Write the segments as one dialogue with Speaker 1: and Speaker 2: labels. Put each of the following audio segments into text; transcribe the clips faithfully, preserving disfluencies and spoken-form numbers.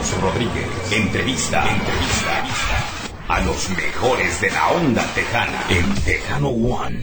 Speaker 1: Carlos Rodríguez. Entrevista. Entrevista. A los mejores de la onda tejana en Tejano One.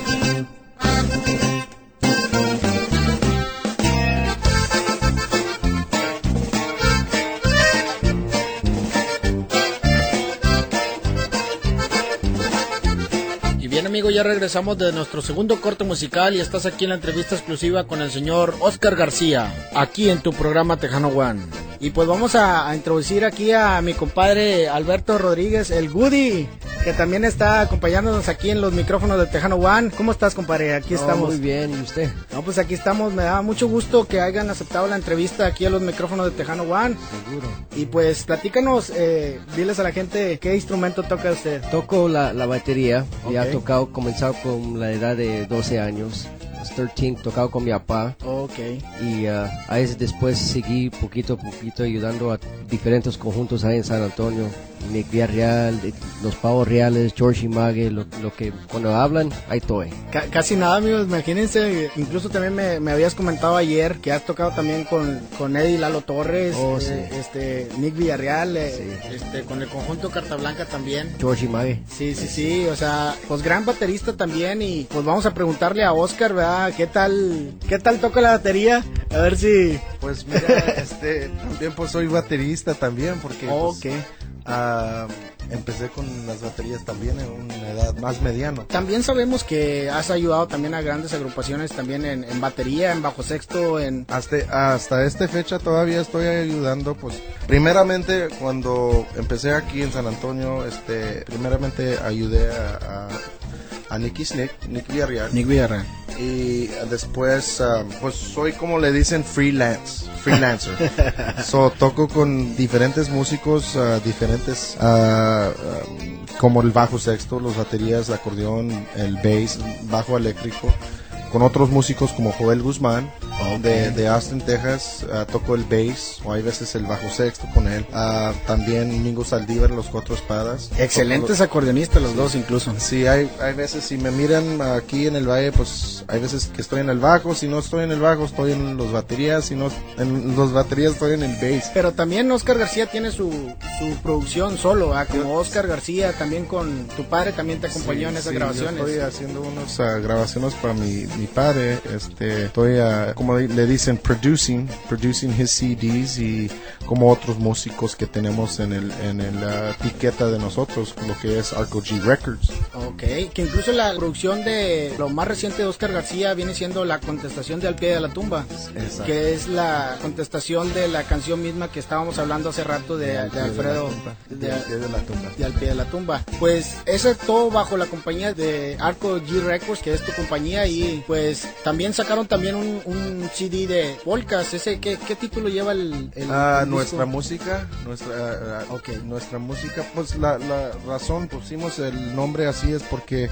Speaker 2: Amigo, ya regresamos de nuestro segundo corte musical y estás aquí en la entrevista exclusiva con el señor Oscar García, aquí en tu programa Tejano One. Y pues vamos a, a introducir aquí a mi compadre Alberto Rodríguez, el Goody, que también está acompañándonos aquí en los micrófonos de Tejano One. ¿Cómo estás, compadre? Aquí no, estamos.
Speaker 3: Muy bien, ¿y usted?
Speaker 2: No, pues aquí estamos. Me da mucho gusto que hayan aceptado la entrevista aquí a los micrófonos de Tejano One.
Speaker 3: Seguro.
Speaker 2: Y pues platícanos, eh, diles a la gente qué instrumento toca usted.
Speaker 3: Toco la, la batería, okay. Ya he tocado, comenzado con la edad de doce años. trece, tocado con mi papá.
Speaker 2: Okay.
Speaker 3: Y uh, a veces después seguí poquito a poquito ayudando a diferentes conjuntos ahí en San Antonio. Nick Villarreal, los Pavos Reales, George y Mague, lo, lo que cuando hablan, ahí estoy.
Speaker 2: C- casi nada, amigos, imagínense, incluso también me, me habías comentado ayer que has tocado también con, con Eddie Lalo Torres,
Speaker 3: oh,
Speaker 2: eh,
Speaker 3: sí.
Speaker 2: este, Nick Villarreal, eh,
Speaker 3: sí.
Speaker 2: este, con el conjunto Carta Blanca también.
Speaker 3: George y Mague.
Speaker 2: Sí, sí, sí, o sea, pues gran baterista también y pues vamos a preguntarle a Oscar, ¿verdad? ¿Qué tal, qué tal toca la batería? A ver si...
Speaker 4: Pues mira, este, también pues soy baterista también porque...
Speaker 2: Oh,
Speaker 4: pues,
Speaker 2: ok.
Speaker 4: Uh, empecé con las baterías también en una edad más mediana.
Speaker 2: También sabemos que has ayudado también a grandes agrupaciones también en, en batería, en bajo sexto, en...
Speaker 4: Hasta, hasta esta fecha todavía estoy ayudando, pues primeramente cuando empecé aquí en San Antonio, este, primeramente ayudé a, a, a Nicky Snick, Nick Villarreal.
Speaker 2: Nick Villarreal.
Speaker 4: Y después, uh, pues soy como le dicen freelance, freelancer. So, toco con diferentes músicos, uh, diferentes, uh, um, como el bajo sexto, los baterías, el acordeón, el bass, bajo eléctrico, con otros músicos como Joel Guzmán, okay. de, de Austin, Texas, uh, toco el bass, o hay veces el bajo sexto con él. Uh, también Mingo Saldívar, los cuatro espadas.
Speaker 2: Excelentes los, acordeonistas los sí, dos incluso.
Speaker 4: Sí, hay, hay veces, si me miran aquí en el valle, pues hay veces que estoy en el bajo, si no estoy en el bajo, estoy en los baterías, si no en los baterías estoy en el bass.
Speaker 2: Pero también Oscar García tiene su, su producción solo, ¿eh? Como Oscar García, también con tu padre también te acompañó sí, en esas
Speaker 4: sí,
Speaker 2: grabaciones.
Speaker 4: Yo estoy haciendo unas uh, grabaciones para mi, mi padre, este, estoy, uh, como le dicen, producing, producing his C Ds y como otros músicos que tenemos en el en el uh, etiqueta de nosotros, lo que es Arco G Records.
Speaker 2: Ok, que incluso la producción de lo más reciente de Oscar García viene siendo La Contestación de Al Pie de la Tumba. Exacto. Que es la contestación de la canción misma que estábamos hablando hace rato de, de, de Alfredo
Speaker 4: de, de, Al Pie de la Tumba.
Speaker 2: De Al Pie de la Tumba. Pues eso es todo bajo la compañía de Arco G Records, que es tu compañía, y pues también sacaron también un, un C D de polkas. Ese, ¿qué, qué título lleva el, el,
Speaker 4: uh,
Speaker 2: el
Speaker 4: nuestra música, nuestra uh, okay. nuestra música, pues la, la razón pusimos el nombre así es porque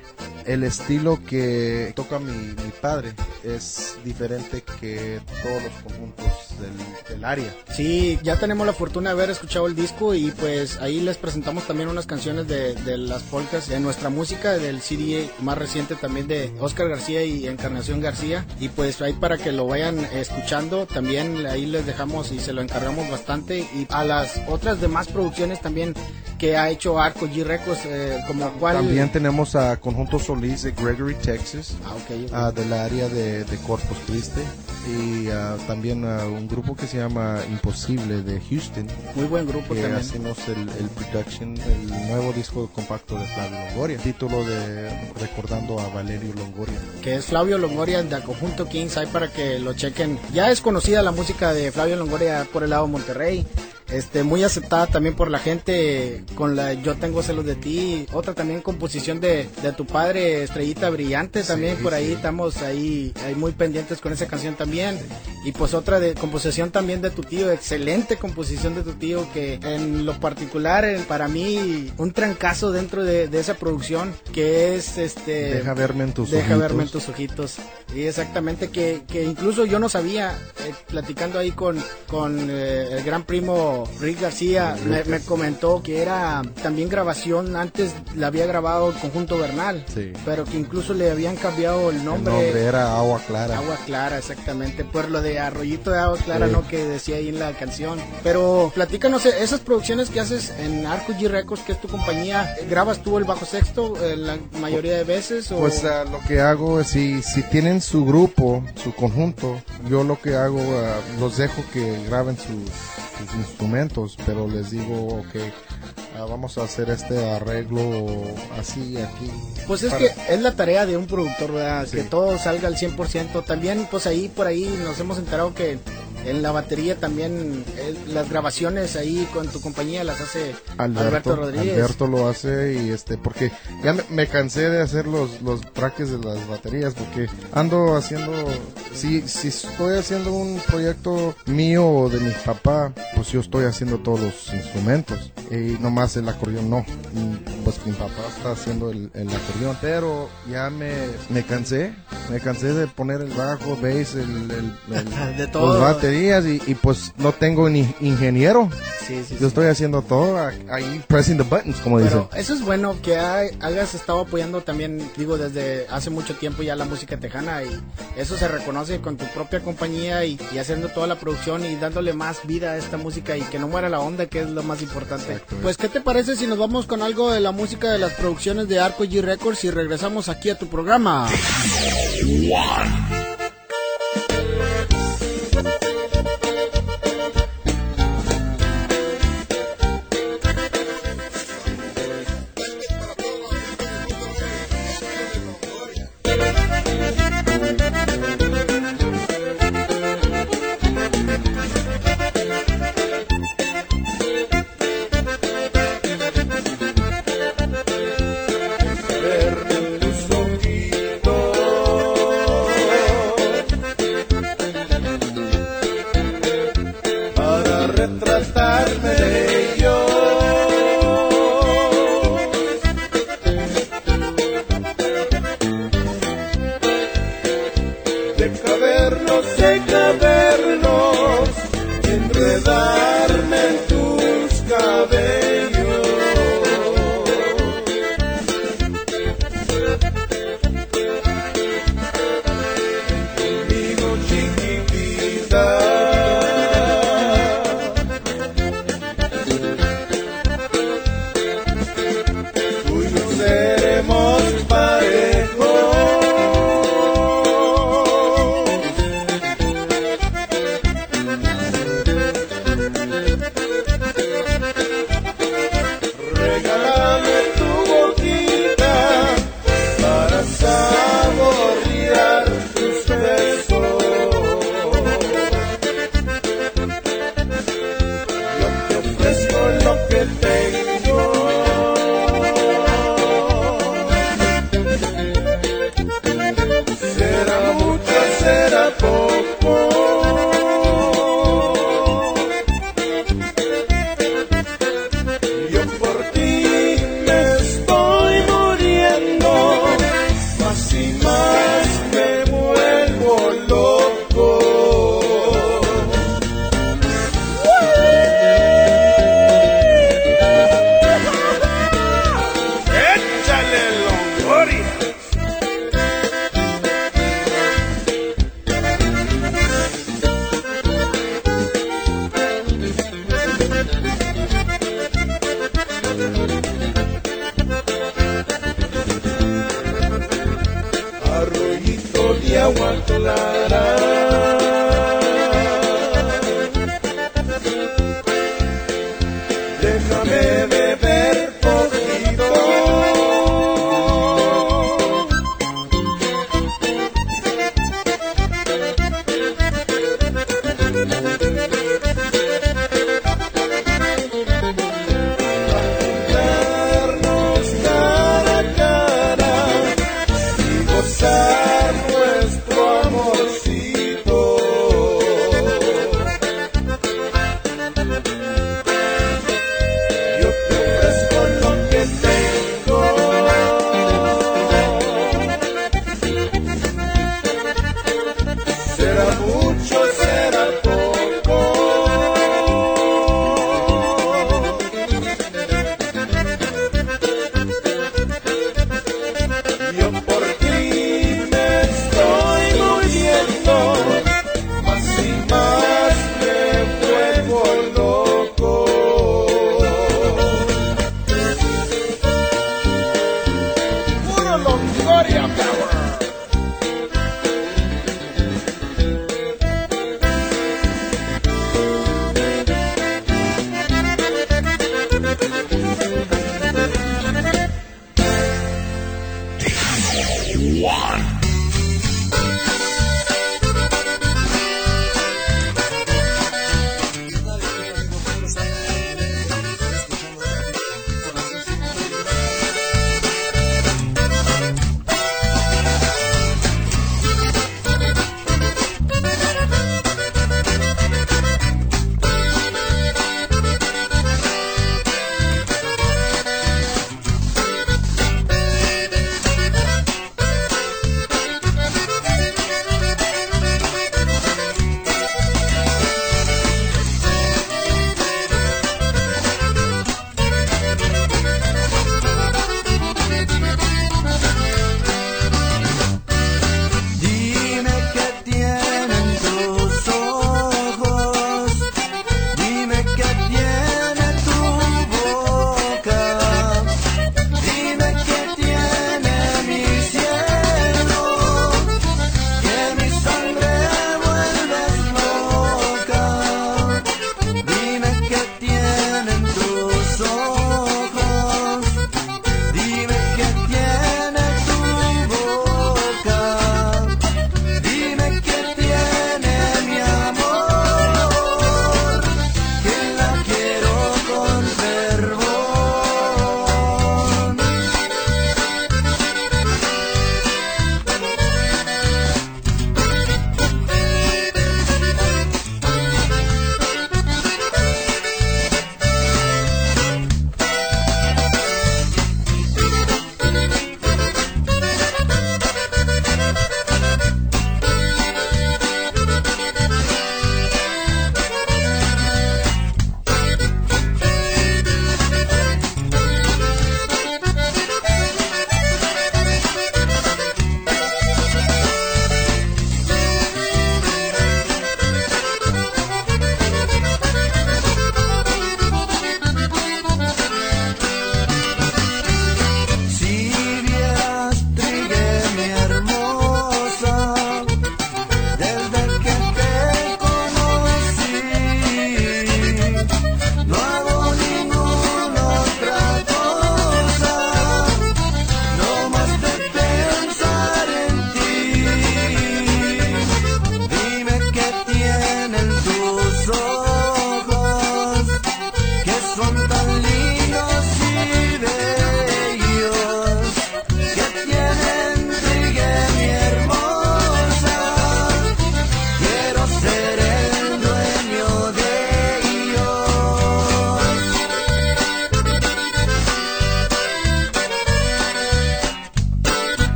Speaker 4: el estilo que toca mi, mi padre es diferente que todos los conjuntos del, del área.
Speaker 2: Sí, ya tenemos la fortuna de haber escuchado el disco y pues ahí les presentamos también unas canciones de, de las polcas, de nuestra música, del C D más reciente también de Oscar García y Encarnación García, y pues ahí para que lo vayan escuchando, también ahí les dejamos y se lo encargamos bastante, y a las otras demás producciones también que ha hecho Arco G Records, eh, como cuál...
Speaker 4: También tenemos a Conjunto Solís de Gregory, Texas,
Speaker 2: ah, okay, okay.
Speaker 4: Uh, del área de, de Corpus Christi, y uh, también uh, un grupo que se llama Imposible de Houston.
Speaker 2: Muy buen grupo
Speaker 4: que
Speaker 2: también.
Speaker 4: Hacemos el, el production, el nuevo disco compacto de Flavio Longoria, título de Recordando a Valerio Longoria.
Speaker 2: Que es Flavio Longoria de Conjunto Kings, ahí para que lo chequen. Ya es conocida la música de Flavio Longoria por el lado de Monterrey. Este, muy aceptada también por la gente con la Yo Tengo Celos de Ti, otra también composición de, de tu padre, Estrellita Brillante, también sí, por ahí sí. Estamos ahí, ahí muy pendientes con esa canción también, y pues otra de composición también de tu tío, excelente composición de tu tío, que en lo particular para mí un trancazo dentro de, de esa producción, que es este
Speaker 4: Deja verme en tus
Speaker 2: Deja
Speaker 4: ojitos.
Speaker 2: verme en tus ojitos. Y exactamente, que, que incluso yo no sabía, eh, platicando ahí con, con eh, el gran primo Rick García, me, me comentó que era también grabación, antes la había grabado el Conjunto Bernal,
Speaker 4: Sí.
Speaker 2: pero que incluso le habían cambiado el nombre.
Speaker 4: El nombre era Agua Clara.
Speaker 2: Agua Clara, exactamente, por lo de Arroyito de Agua Clara,
Speaker 4: Sí.
Speaker 2: ¿no? Que decía ahí en la canción. Pero platícanos, esas producciones que haces en Arco G Records, que es tu compañía, ¿grabas tú el bajo sexto eh, la mayoría de veces? O...
Speaker 4: Pues uh, lo que hago es, si, si tienen su grupo, su conjunto, yo lo que hago, uh, los dejo que graben sus, sus instrumentos, pero les digo, ok, uh, vamos a hacer este arreglo así, aquí.
Speaker 2: Pues es
Speaker 4: para-
Speaker 2: que es la tarea de un productor, ¿verdad?
Speaker 4: Sí.
Speaker 2: Que todo salga al cien por ciento. También, pues ahí, por ahí nos hemos enterado que en la batería también eh, las grabaciones ahí con tu compañía las hace Alberto,
Speaker 4: Alberto,
Speaker 2: Rodríguez.
Speaker 4: Alberto lo hace, y este, porque ya me, me cansé de hacer los, los traques de las baterías, porque ando haciendo, si, si estoy haciendo un proyecto mío o de mi papá, pues yo estoy haciendo todos los instrumentos, y nomás el acordeón no. Y pues mi papá está haciendo el, el acordeón, pero ya me, me cansé, me cansé de poner el bajo, bass, el, el, el-
Speaker 2: De todo.
Speaker 4: las baterías, y, y pues no tengo ni ingeniero.
Speaker 2: Sí, sí,
Speaker 4: Yo
Speaker 2: sí.
Speaker 4: estoy haciendo todo a- ahí, pressing the buttons, como dicen.
Speaker 2: Pero eso es bueno, que hay- hayas estado apoyando también, digo, desde hace mucho tiempo ya la música tejana, y eso se reconoce con tu propia compañía y, y haciendo toda la producción y dándole más vida a esta música y que no muera la onda, que es lo más importante.
Speaker 4: Exacto.
Speaker 2: Pues, ¿qué te parece si nos vamos con algo de la música de las producciones de Arco G Records y regresamos aquí a tu programa?
Speaker 5: Para retratarme de ellos, de cavernos en cavernos, enredarme en tus cabellos. Conmigo, chiquitita, tú y yo seremos parejos.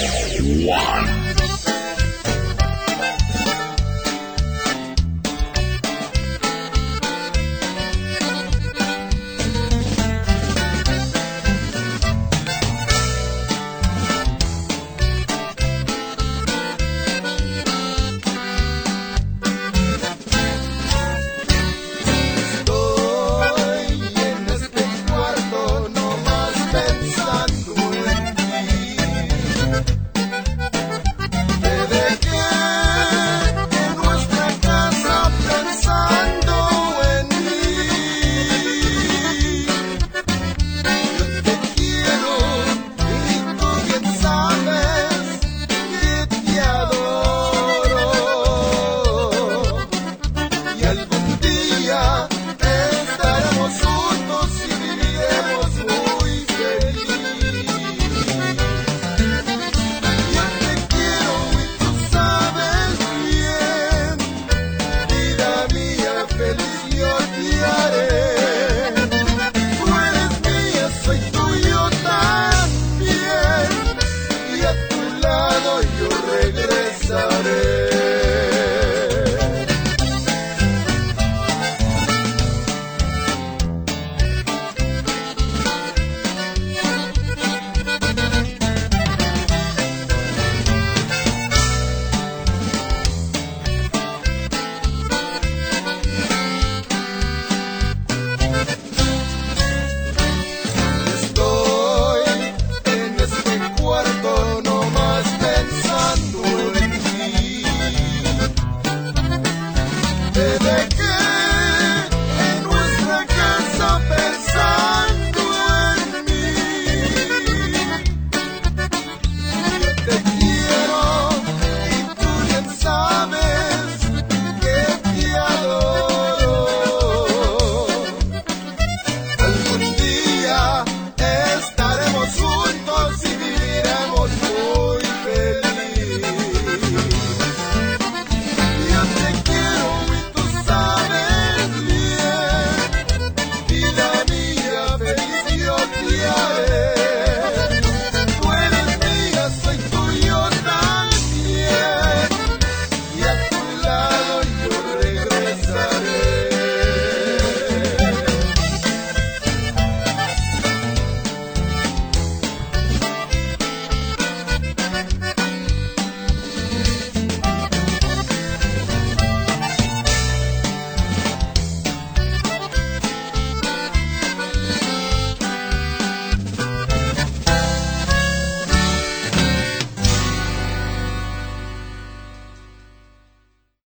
Speaker 1: One.